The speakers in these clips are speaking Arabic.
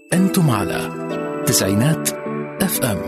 أنتم على تسعينات اف ام.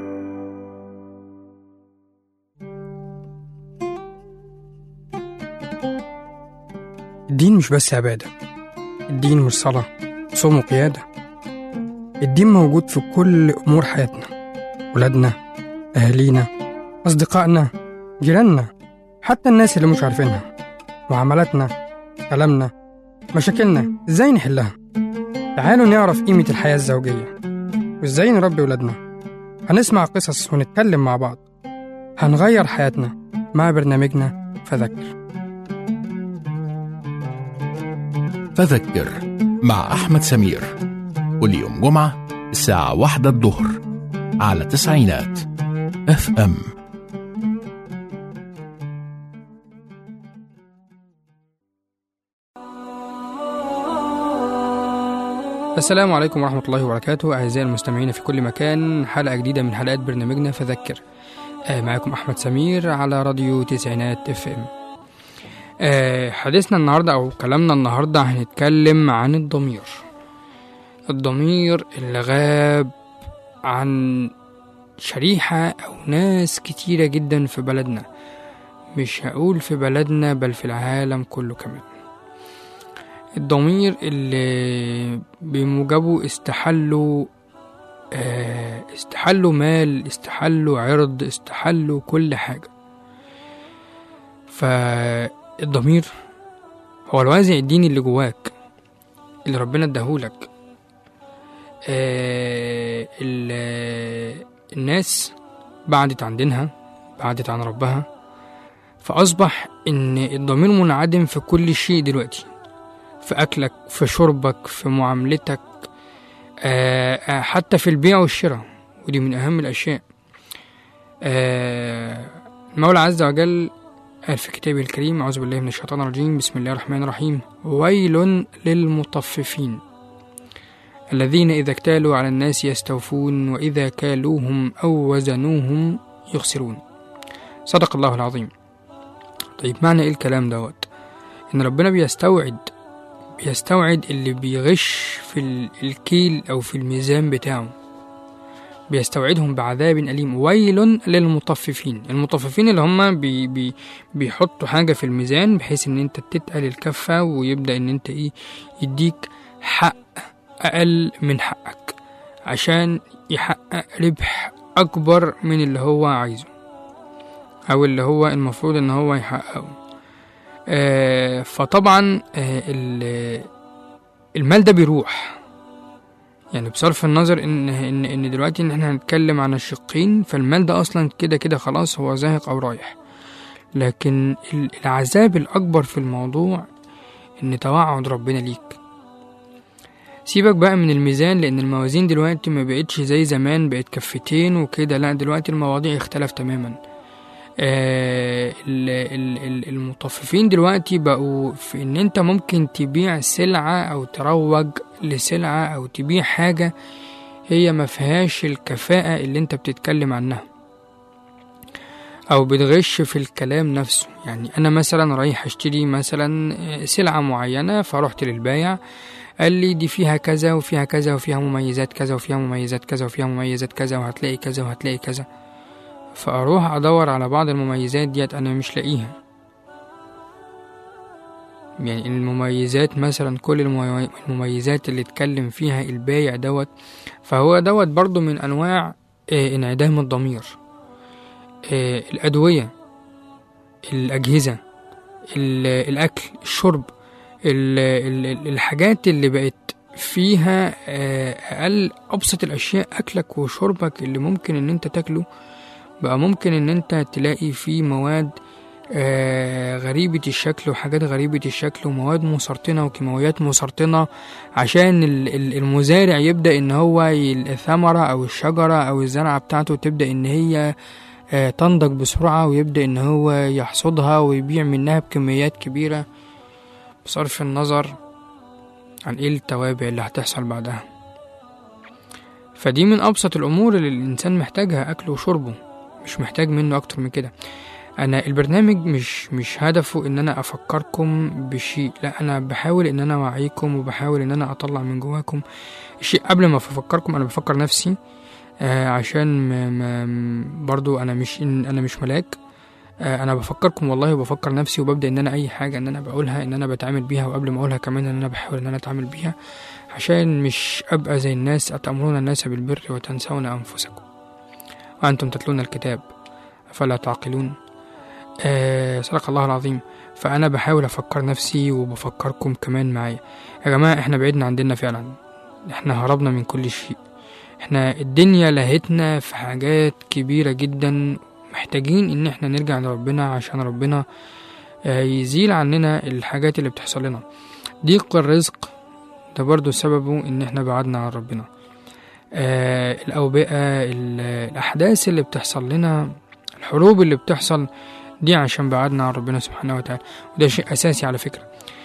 الدين مش بس عبادة، الدين مش صلاة صوم وقيادة. الدين موجود في كل أمور حياتنا، ولادنا، أهالينا، أصدقائنا، جيراننا، حتى الناس اللي مش عارفينها. معاملاتنا، كلامنا، مشاكلنا، إزاي نحلها. تعالوا نعرف قيمة الحياة الزوجية وإزاي نربي ولادنا. هنسمع قصص ونتكلم مع بعض، هنغير حياتنا مع برنامجنا فذكر مع أحمد سمير، كل يوم جمعة الساعة 1 الظهر على تسعينات اف ام. السلام عليكم ورحمة الله وبركاته. أعزائي المستمعين في كل مكان، حلقة جديدة من حلقات برنامجنا فذكر. معكم أحمد سمير على راديو تسعينات اف ام. حديثنا النهاردة أو كلامنا النهاردة هنتكلم عن الضمير اللي غاب عن شريحة أو ناس كتيرة جدا في بلدنا، مش هقول في بلدنا بل في العالم كله كمان. الضمير اللي بموجبه استحلوا مال، استحلوا عرض، استحلوا كل حاجة. فالضمير هو الوازع الديني اللي جواك، اللي ربنا اداهولك. الناس بعدت عن دينها، بعدت عن ربها، فأصبح إن الضمير منعدم في كل شيء دلوقتي، في أكلك، في شربك، في معاملتك، حتى في البيع والشراء، ودي من أهم الأشياء. المولى عز وجل قال في كتابه الكريم: أعوذ بالله من الشيطان الرجيم، بسم الله الرحمن الرحيم، ويل للمطففين الذين إذا اكتالوا على الناس يستوفون وإذا كالوهم أو وزنوهم يخسرون. صدق الله العظيم. طيب معنى إيه الكلام دوت؟ إن ربنا بيستوعد اللي بيغش في الكيل أو في الميزان بتاعه، بيستوعدهم بعذاب أليم. ويل للمطففين. المطففين اللي هم بيحطوا حاجة في الميزان بحيث ان انت تتقل الكفة، ويبدأ ان انت يديك حق أقل من حقك عشان يحقق ربح أكبر من اللي هو عايزه أو اللي هو المفروض ان هو يحققه. فطبعا المال ده بيروح، يعني بصرف النظر ان دلوقتي ان احنا هنتكلم عن الشقين، فالمال ده اصلا كده خلاص هو زاهق او رايح. لكن العذاب الاكبر في الموضوع ان توعد ربنا ليك. سيبك بقى من الميزان، لان الموازين دلوقتي ما بقتش زي زمان بقت كفتين وكده، لا دلوقتي المواضيع اختلف تماما. المطففين دلوقتي بقوا في ان انت ممكن تبيع سلعة او تروج لسلعة او تبيع حاجة هي ما فيهاش الكفاءة اللي انت بتتكلم عنها، او بتغش في الكلام نفسه. يعني انا مثلا رايح اشتري مثلا سلعة معينة، فرحت للبايع قال لي دي فيها كذا وفيها كذا وفيها مميزات كذا وفيها مميزات كذا وفيها مميزات كذا وهتلاقي كذا وهتلاقي كذا، فأروح أدور على بعض المميزات ديت أنا مش لاقيها. يعني المميزات مثلا كل المميزات اللي اتكلم فيها البايع دوت، فهو دوت برضو من أنواع انعدام الضمير. الأدوية، الأجهزة، الأكل، الشرب، الحاجات اللي بقت فيها أقل أبسط الأشياء، أكلك وشربك اللي ممكن إن أنت تاكله بقى ممكن ان انت تلاقي فيه مواد غريبة الشكل وحاجات غريبة الشكل ومواد مسرطنة وكيماويات مسرطنة، عشان المزارع يبدأ ان هو الثمرة او الشجرة او الزرعة بتاعته تبدأ ان هي تنضج بسرعة، ويبدأ ان هو يحصدها ويبيع منها بكميات كبيرة، بصرف النظر عن ايه التوابع اللي هتحصل بعدها. فدي من ابسط الامور اللي الانسان محتاجها، اكله وشربه، مش محتاج منه اكتر من كده. أنا البرنامج مش هدفه إن أنا أفكركم بشيء، لا، أنا بحاول إن أنا أوعيكم وبحاول إن أنا أطلع من جواكم الشيء. قبل ما أفكركم أنا بفكر نفسي، عشان برضو أنا مش ملاك. أنا بفكركم والله، وبفكر نفسي، وببدأ إن أنا أي حاجة إن أنا بقولها إن أنا بتعامل بيها، وقبل ما أقولها كمان إن أنا بحاول إن أنا أتعامل بيها، عشان مش أبقى زي الناس أتأمرون الناس بالبر وتنسون أنفسكم وأنتم تتلون الكتاب أفلا تعقلون. صدق الله العظيم. فأنا بحاول أفكر نفسي وبفكركم كمان معايا. يا جماعة إحنا بعدنا عن ديننا فعلا، إحنا هربنا من كل شيء، إحنا الدنيا لهتنا في حاجات كبيرة جدا، محتاجين إن إحنا نرجع لربنا عشان ربنا يزيل عننا الحاجات اللي بتحصل لنا. ضيق الرزق ده برضو سببه إن إحنا بعدنا عن ربنا. الأوبئة، الأحداث اللي بتحصل لنا، الحروب اللي بتحصل دي عشان بعدنا عن ربنا سبحانه وتعالى، وده شيء أساسي على فكرة.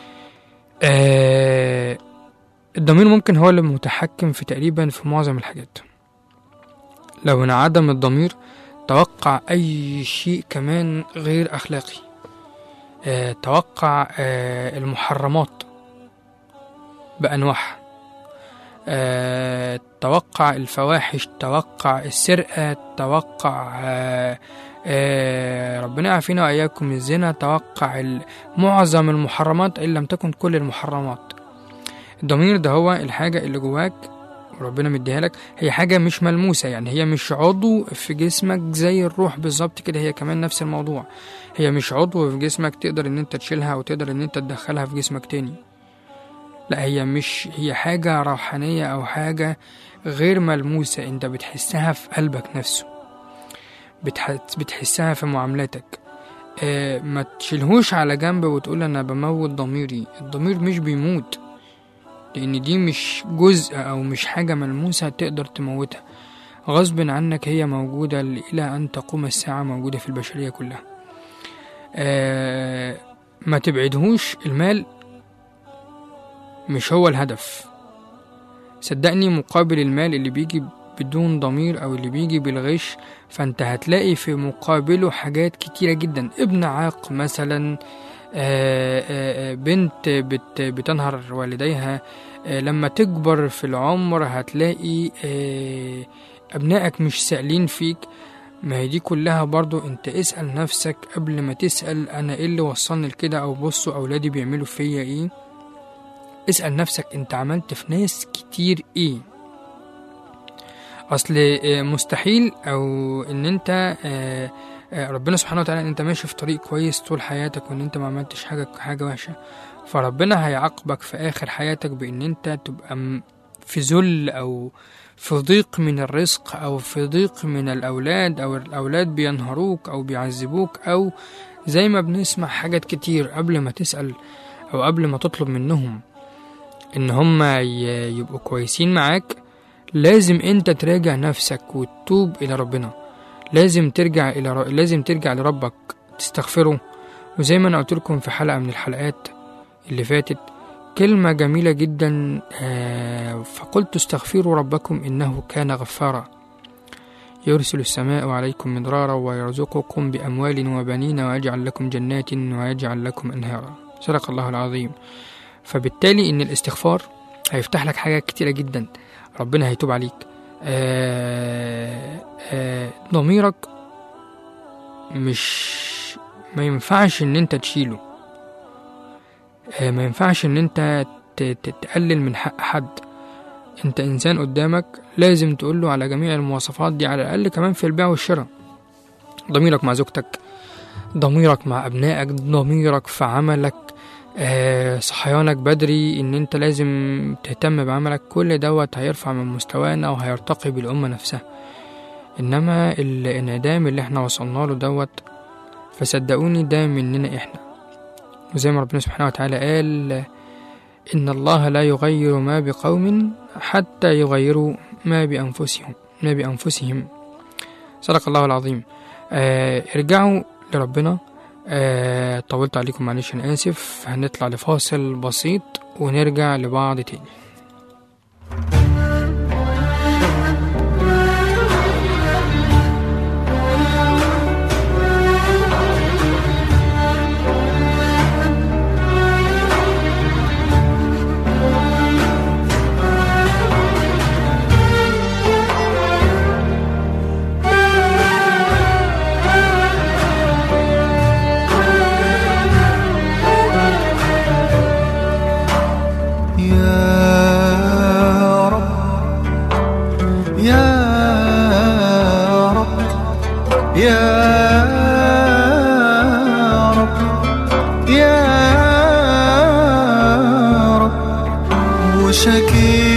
الضمير ممكن هو اللي متحكم في تقريبا في معظم الحاجات. لو انعدم الضمير توقع أي شيء كمان غير أخلاقي. توقع المحرمات بأنواعها، توقع الفواحش، توقع السرقة، توقع ربنا يعافينا وإياكم الزنا، توقع معظم المحرمات إن لم تكن كل المحرمات. الضمير ده هو الحاجة اللي جواك وربنا مديها لك، هي حاجة مش ملموسة، يعني هي مش عضو في جسمك زي الروح بالظبط كده، هي كمان نفس الموضوع. هي مش عضو في جسمك تقدر ان انت تشيلها وتقدر ان انت تدخلها في جسمك تاني، لا، هي حاجة روحانية او حاجة غير ملموسة، انت بتحسها في قلبك نفسه، بتحسها في معاملاتك. ما تشيلهوش على جنب وتقول انا بموت ضميري. الضمير مش بيموت، لان دي مش جزء او مش حاجة ملموسة تقدر تموتها، غصب عنك هي موجودة الى ان تقوم الساعة، موجودة في البشرية كلها. ما تبعدهوش. المال مش هو الهدف، صدقني. مقابل المال اللي بيجي بدون ضمير او اللي بيجي بالغش، فانت هتلاقي في مقابله حاجات كتيرة جدا. ابن عاق مثلا، بنت بتنهر والديها، لما تكبر في العمر هتلاقي أبنائك مش سائلين فيك. ما هي دي كلها برضو انت اسأل نفسك قبل ما تسأل أنا إيه اللي وصلني لكده، أو بصوا أولادي بيعملوا فيا إيه. اسأل نفسك انت عملت في ناس كتير إيه. أصل مستحيل أو إن انت ربنا سبحانه وتعالى ان انت ماشي في طريق كويس طول حياتك وان انت ما عملتش حاجة وحشة، فربنا هيعاقبك في آخر حياتك بإن انت تبقى في ذل أو في ضيق من الرزق أو في ضيق من الأولاد، أو الأولاد بينهروك أو بيعذبوك، أو زي ما بنسمع حاجات كتير. قبل ما تسأل أو قبل ما تطلب منهم إن هم يبقوا كويسين معاك، لازم انت تراجع نفسك وتتوب إلى ربنا. لازم ترجع لربك تستغفره. وزي ما أنا قلت لكم في حلقة من الحلقات اللي فاتت كلمة جميلة جدا، فقلت استغفروا ربكم إنه كان غفارا يرسل السماء عليكم مدرارا ويرزقكم بأموال وبنين ويجعل لكم جنات ويجعل لكم أنهارا. صدق الله العظيم. فبالتالي إن الاستغفار هيفتح لك حاجات كتيرة جدا، ربنا هيتوب عليك. ضميرك ما ينفعش ان انت تشيله، ما ينفعش ان انت تقلل من حق حد. انت انسان قدامك لازم تقوله على جميع المواصفات دي، على الاقل كمان في البيع والشراء. ضميرك مع زوجتك، ضميرك مع ابنائك، ضميرك في عملك، صحيانك بدري ان انت لازم تهتم بعملك. كل دوت هيرفع من مستوانا وهيرتقي بالأمة نفسها. انما الانعدام اللي احنا وصلنا له دوت، فصدقوني ده مننا احنا. وزي ما ربنا سبحانه وتعالى قال ان الله لا يغير ما بقوم حتى يغيروا ما بأنفسهم. صدق الله العظيم. ارجعوا لربنا. طولت عليكم معلش، انا اسف. هنطلع لفاصل بسيط ونرجع لبعض تاني.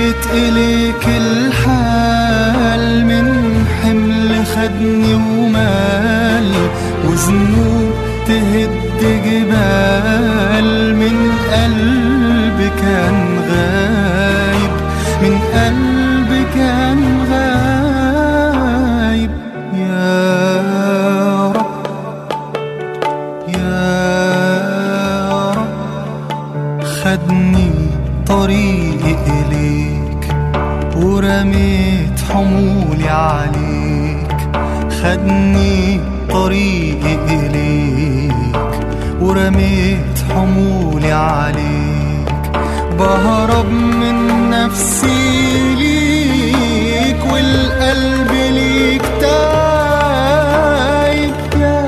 دقيت إليك الحال من حمل خدني ومال وذنوب تهد جبال من قلبي كان غايب من قلبي كان غايب يا رب يا رب خدني طريقي إليك ورميت حمولي عليك خدني طريقي إليك ورميت حمولي عليك بهرب من نفسي ليك والقلب ليك تايب يا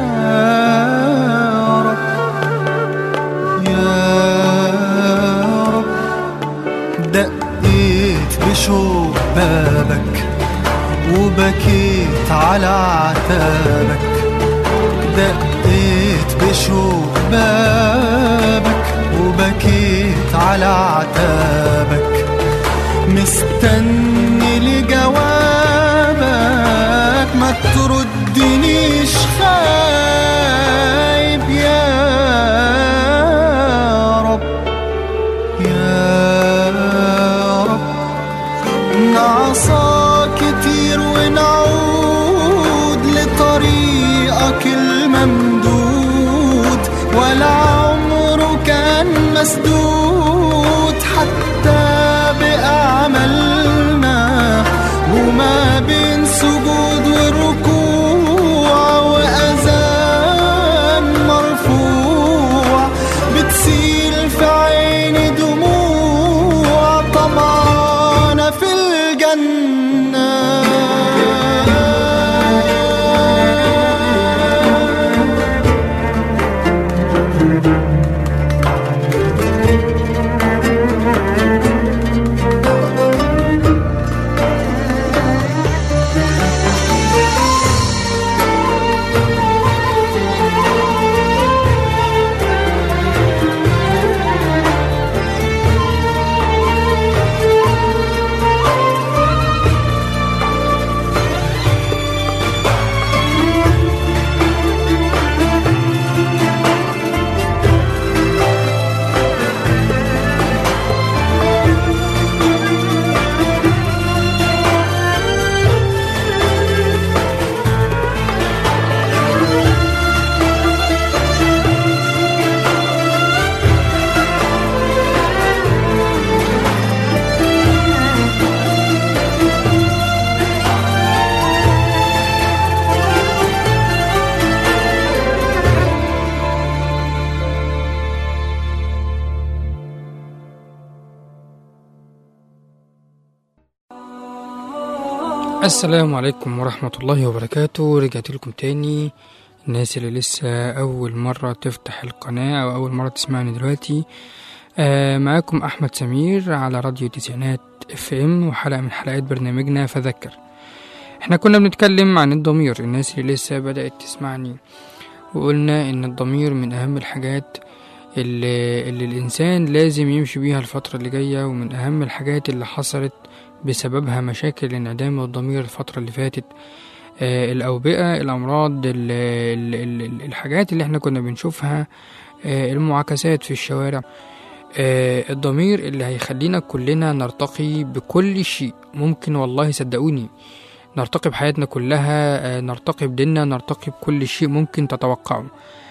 رب يا رب دقيت بشوق بابك وبكيت على عتابك دقيت بشوق بابك وبكيت على عتابك مستني لجوابك ما تردنيش خايب يا رب يا رب نعصى كتير ونعود لطريقك الممدود ولا عمره كان مسدود حتى بأعمالنا وما بين سجود وركوع وأذان مرفوع بتسيل في عيني دموع طمعانة في الجنة السلام عليكم ورحمة الله وبركاته. رجعت لكم تاني الناس اللي لسه أول مرة تفتح القناة أو أول مرة تسمعني دلوقتي. معاكم أحمد سمير على راديو تسعينات FM وحلقة من حلقات برنامجنا فذكر. احنا كنا بنتكلم عن الضمير. الناس اللي لسه بدأت تسمعني وقلنا إن الضمير من أهم الحاجات اللي الإنسان لازم يمشي بيها الفترة اللي جاية، ومن أهم الحاجات اللي حصلت بسببها مشاكل انعدام الضمير الفترة اللي فاتت. الأوبئة، الأمراض، الحاجات اللي احنا كنا بنشوفها، المعاكسات في الشوارع. الضمير اللي هيخلينا كلنا نرتقي بكل شيء ممكن، والله صدقوني، نرتقي بحياتنا كلها، نرتقي بديننا، نرتقي بكل شيء ممكن تتوقعه.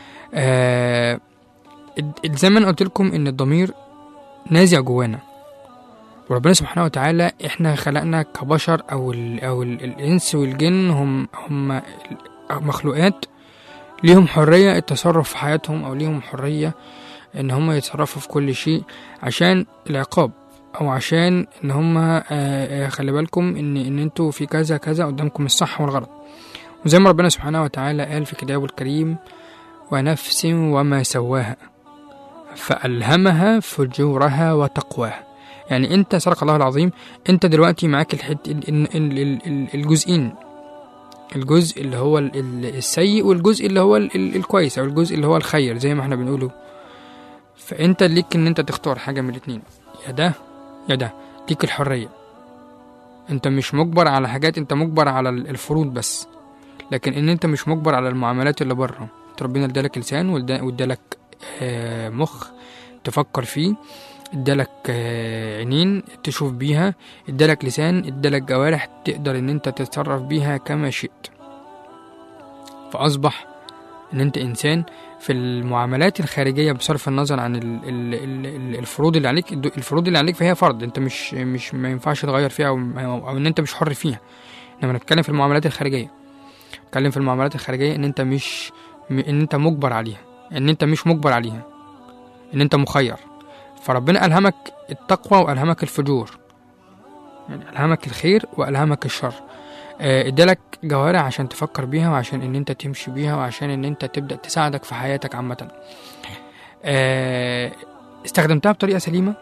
زي ما قلت لكم ان الضمير نازع جوانا، وربنا سبحانه وتعالى احنا خلقنا كبشر او الانس والجن هم مخلوقات ليهم حرية التصرف في حياتهم، او ليهم حرية ان هم يتصرفوا في كل شيء عشان العقاب، او عشان ان هم خلي بالكم ان انتوا في كذا كذا قدامكم الصح والغلط. وزي ما ربنا سبحانه وتعالى قال في كتابه الكريم: ونفس وما سواها فألهمها فجورها وتقواها. يعني انت سرق الله العظيم، انت دلوقتي معاك الجزئين، الجزء اللي هو السيء والجزء اللي هو الكويس، او الجزء اللي هو الخير زي ما احنا بنقوله. فانت ليك ان انت تختار حاجة من الاتنين، يا ده يا ده، ليك الحرية. انت مش مجبر على حاجات، انت مجبر على الفروض بس، لكن ان انت مش مجبر على المعاملات اللي بره. ربنا ادالك لسان وادالك مخ تفكر فيه، ادالك عينين تشوف بيها، ادالك لسان، ادالك جوارح تقدر ان انت تتصرف بيها كما شئت. فاصبح ان انت انسان في المعاملات الخارجيه بصرف النظر عن الفروض اللي عليك. الفروض اللي عليك فهي فرض، انت مش ما ينفعش تغير فيها او ان انت مش حر فيها. انما نتكلم في المعاملات الخارجيه، نتكلم في المعاملات الخارجيه ان انت ان انت مجبر عليها، ان انت مش مجبر عليها، ان انت مخير. فربنا ألهمك التقوى وألهمك الفجور، يعني ألهمك الخير وألهمك الشر. ادالك جوارح عشان تفكر بيها، وعشان ان انت تمشي بيها، وعشان ان انت تبدأ تساعدك في حياتك عامة. استخدمتها بطريقة سليمة،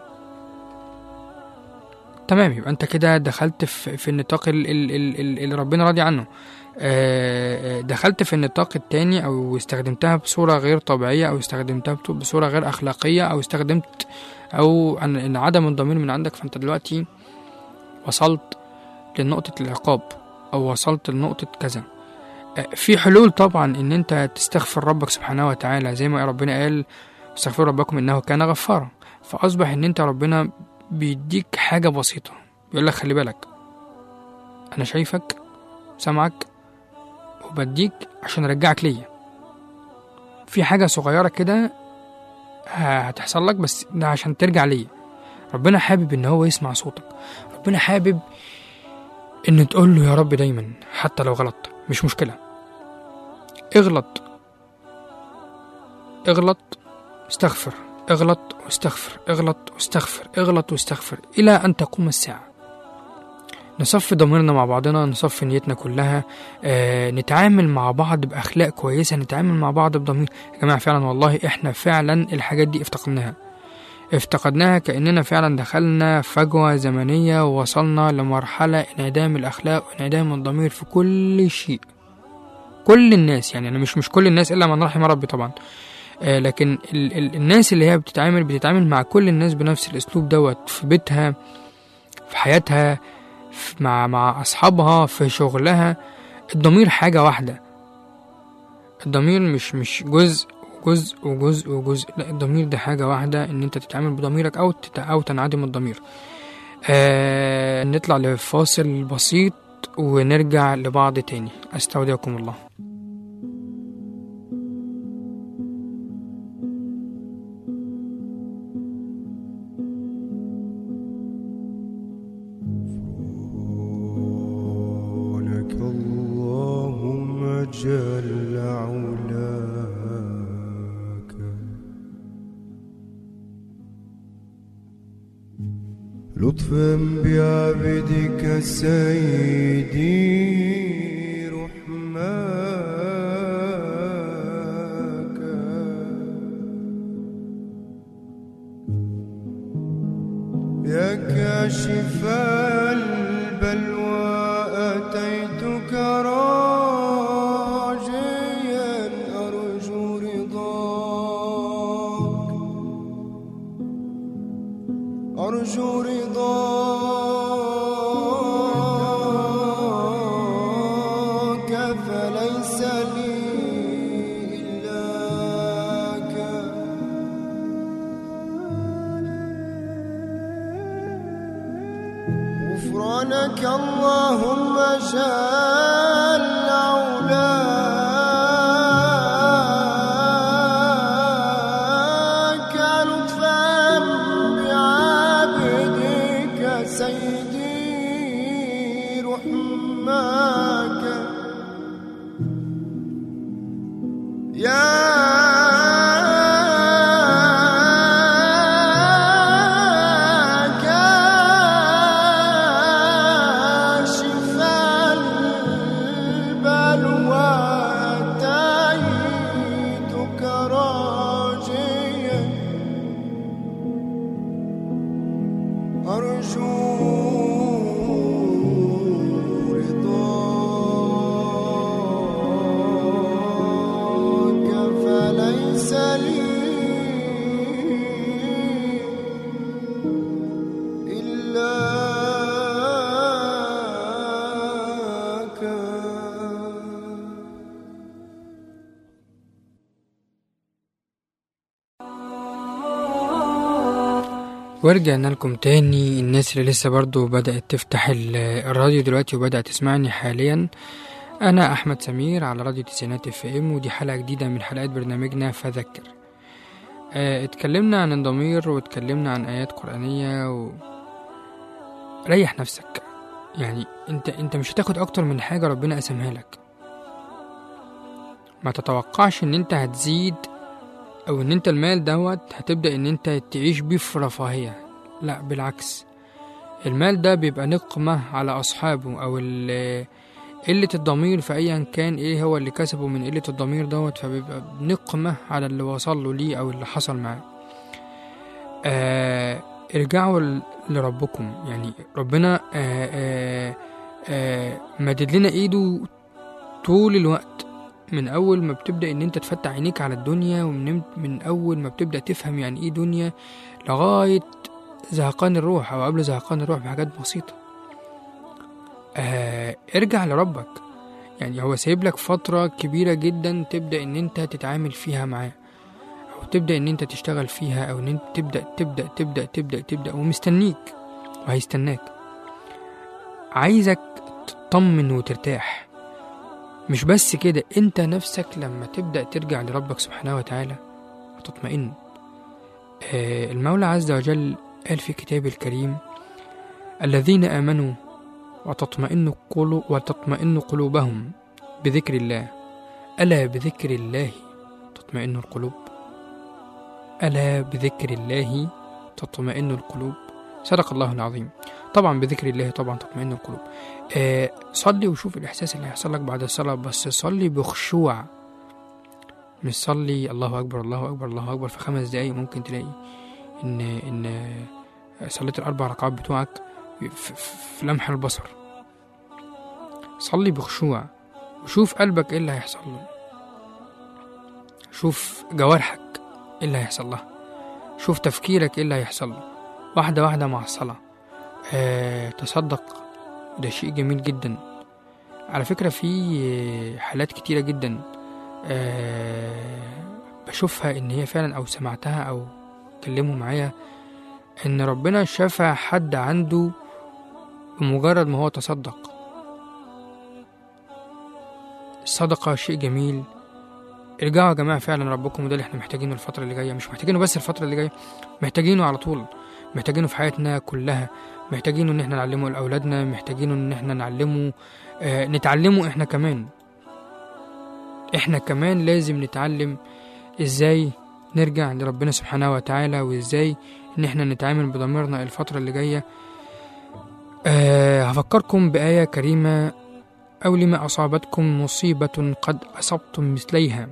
تمام، يبقى انت كده دخلت في النطاق اللي ربنا راضي عنه. دخلت في النطاق التاني، او استخدمتها بصورة غير طبيعية، او استخدمتها بصورة غير اخلاقية، او استخدمت او ان عدم الضمير من عندك. فانت دلوقتي وصلت لنقطة العقاب، او وصلت لنقطة كذا. في حلول طبعا ان انت تستغفر ربك سبحانه وتعالى، زي ما ربنا قال استغفروا ربكم انه كان غفارا. فاصبح ان انت ربنا بيديك حاجة بسيطة، بيقول لك خلي بالك انا شايفك سامعك وبديك عشان ارجعك ليا. في حاجة صغيرة كده هتحصل لك، بس ده عشان ترجع ليا. ربنا حابب ان هو يسمع صوتك، ربنا حابب ان تقول له يا رب دايما حتى لو غلط، مش مشكلة، اغلط استغفر، اغلط واستغفر، اغلط واستغفر، اغلط واستغفر، الى ان تقوم الساعة. نصفي ضميرنا مع بعضنا، نصفي نيتنا كلها، نتعامل مع بعض بأخلاق كويسة، نتعامل مع بعض بضمير. يا جماعة فعلا والله احنا فعلا الحاجات دي افتقدناها، كأننا فعلا دخلنا فجوة زمنية، ووصلنا لمرحلة انعدام الأخلاق وانعدام الضمير في كل شيء. كل الناس، يعني أنا مش كل الناس إلا من رحم ربي طبعا، لكن الناس اللي هي بتتعامل مع كل الناس بنفس الأسلوب دوت، في بيتها، في حياتها، مع أصحابها، في شغلها. الضمير حاجة واحدة، الضمير مش جزء وجزء وجزء وجزء، لا، الضمير ده حاجة واحدة، ان انت تتعامل بضميرك او تنعدم الضمير. نطلع لفاصل بسيط ونرجع لبعض تاني. استودعكم الله. جل علاك لطفا بعبدك سيدي رحماك، يا كاشف البلوى أتيتك أرجو رضاك، فليس لي إلاك. غفرانك اللهم جل علاك، لطفا بعبدك سيدي رحماك، يا أرجو رضاك. ورجعنا لكم تاني. الناس اللي لسه برضو بدأت تفتح الراديو دلوقتي وبدأت تسمعني حاليا، أنا أحمد سمير على راديو تسعينات FM، ودي حلقة جديدة من حلقات برنامجنا فذكر. اتكلمنا عن الضمير واتكلمنا عن آيات قرآنية ريح نفسك. يعني انت مش هتاخد أكتر من حاجة ربنا قسمها لك. ما تتوقعش ان انت هتزيد او ان انت المال دوت هتبدأ ان انت تعيش بيه في رفاهية. لا بالعكس، المال ده بيبقى نقمة على أصحابه، أو قلة الضمير في أيا كان إيه هو اللي كسبه من قلة الضمير دوت، فبيبقى نقمة على اللي وصل له ليه أو اللي حصل معاه. ارجعوا لربكم. يعني ربنا مدد لنا إيده طول الوقت، من أول ما بتبدأ إن أنت تفتح عينيك على الدنيا، ومن أول ما بتبدأ تفهم يعني إيه دنيا لغاية زهقان الروح أو قبل زهقان الروح بحاجات بسيطة. ارجع لربك. يعني هو سايب لك فترة كبيرة جدا تبدأ ان انت تتعامل فيها معاه، او تبدأ ان انت تشتغل فيها، او ان انت تبدأ ومستنيك وهيستناك. عايزك تطمن وترتاح. مش بس كده، انت نفسك لما تبدأ ترجع لربك سبحانه وتعالى هتطمئن. المولى عز وجل قال في كتاب الكريم: الذين آمنوا وتطمئن قلوبهم بذكر الله، ألا بذكر الله تطمئن القلوب، ألا بذكر الله تطمئن القلوب. صدق الله العظيم. طبعا بذكر الله طبعا تطمئن القلوب. صلي وشوف الإحساس اللي هيحصل لك بعد الصلاة، بس صلي بخشوع، مش صلي الله أكبر الله أكبر الله أكبر في 5 دقايق. ممكن تلاقي إن صليت 4 ركعات بتوعك في لمح البصر. صلي بخشوع وشوف قلبك ايه اللي هيحصل له، شوف جوارحك ايه اللي هيحصل لها، شوف تفكيرك ايه اللي هيحصل له، واحدة واحدة مع الصلاة. تصدق، ده شيء جميل جدا على فكرة. في حالات كتيرة جدا بشوفها ان هي فعلا، او سمعتها او كلموا معايا، ان ربنا شفى حد عنده بمجرد ما هو تصدق. الصدقة شيء جميل. ارجعوا يا جماعة فعلا ربكم، وده اللي احنا محتاجينه الفترة اللي جاية. مش محتاجينه بس الفترة اللي جاية، محتاجينه على طول، محتاجينه في حياتنا كلها. محتاجينه ان احنا نعلمه لأولادنا، محتاجينه ان احنا نتعلمه احنا كمان لازم نتعلم ازاي نرجع لربنا سبحانه وتعالى، وازاي ان احنا نتعامل بضميرنا الفترة اللي جاية. هفكركم بآية كريمة: أو لما أصابتكم مصيبة قد أصبتم مثليها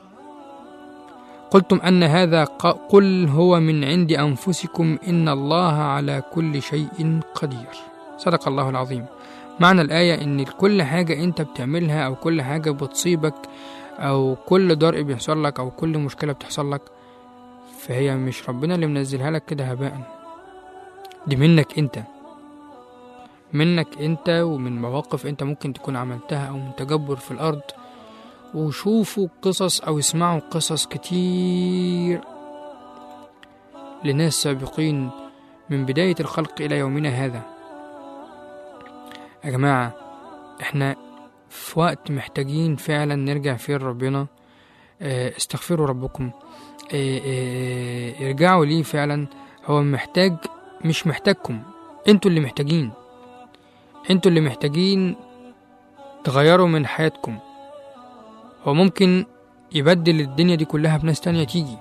قلتم أن هذا، قل هو من عند أنفسكم إن الله على كل شيء قدير. صدق الله العظيم. معنى الآية إن كل حاجة أنت بتعملها، أو كل حاجة بتصيبك، أو كل ضرق بيحصل لك، أو كل مشكلة بتحصل لك، فهي مش ربنا اللي منزلها لك كده هباء. دي منك انت ومن مواقف انت ممكن تكون عملتها، او من تجبر في الارض. وشوفوا قصص او اسمعوا قصص كتير لناس سابقين من بداية الخلق الى يومنا هذا. يا جماعة احنا في وقت محتاجين فعلا نرجع فيه لربنا. استغفروا ربكم، ارجعوا ليه فعلا. هو مش محتاجكم، انتوا اللي محتاجين تغيروا من حياتكم. هو ممكن يبدل الدنيا دي كلها بناس تانية تيجي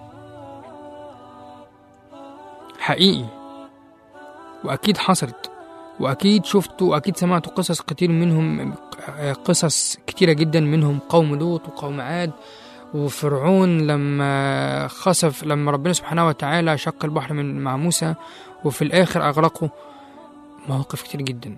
حقيقي، وأكيد حصلت، وأكيد شفتوا، وأكيد سمعتوا قصص كتير منهم، قصص كتيرة جدا منهم قوم لوط وقوم عاد وفرعون لما ربنا سبحانه وتعالى شق البحر مع موسى وفي الآخر أغرقه. مواقف كتير جدا،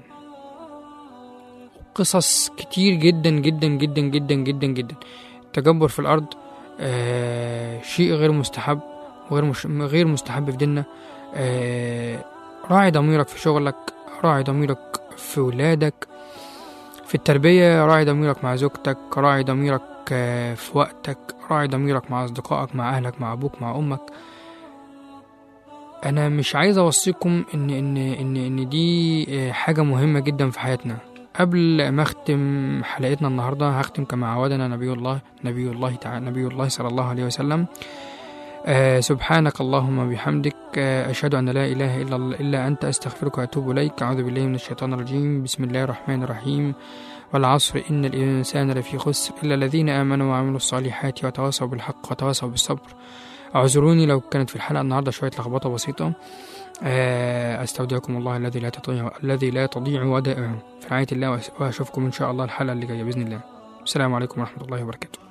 قصص كتير جدا جدا جدا جدا جدا جدا. التجبر في الأرض شيء غير مستحب وغير مستحب في ديننا. راعي ضميرك في شغلك، راعي ضميرك في ولادك، في التربية، راعي ضميرك مع زوجتك، راعي ضميرك في وقتك، راعي ضميرك مع أصدقائك، مع أهلك، مع أبوك، مع أمك. انا مش عايز اوصيكم ان دي حاجه مهمه جدا في حياتنا. قبل ما اختم حلقتنا النهارده هختم كما عودنا نبي الله صلى الله عليه وسلم. سبحانك اللهم وبحمدك، أشهد أن لا إله إلا أنت، أستغفرك وأتوب إليك. أعوذ بالله من الشيطان الرجيم. بسم الله الرحمن الرحيم. والعصر إن الإنسان لفي خسر إلا الذين آمنوا وعملوا الصالحات وتواصوا بالحق وتواصوا بالصبر. اعذروني لو كانت في الحلقة النهاردة شوية لخبطة بسيطة. أستودعكم الله الذي لا تضيع ودائعه في رعاية الله، وأشوفكم إن شاء الله الحلقة اللي جاية بإذن الله. السلام عليكم ورحمة الله وبركاته.